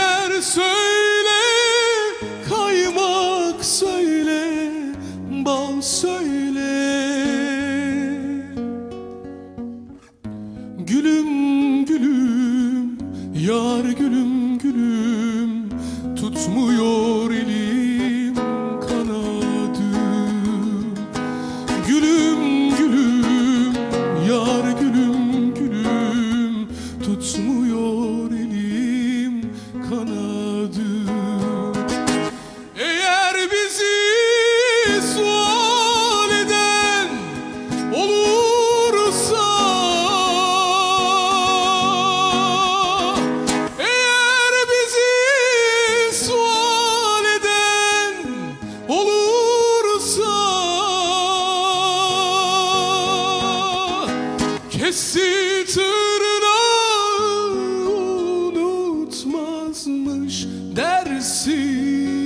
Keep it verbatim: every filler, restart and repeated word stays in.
Şeker söyle, kaymak söyle, bal söyle. Gülüm gülüm, yar gülüm gülüm, tutmuyor elim kanadım. Gülüm gülüm, yar gülüm gülüm, tutmuyor elim kanadım. Eğer bizi sual eden olursa, eğer bizi sual eden olursa, kesti tırnağı unutmazmış dersin.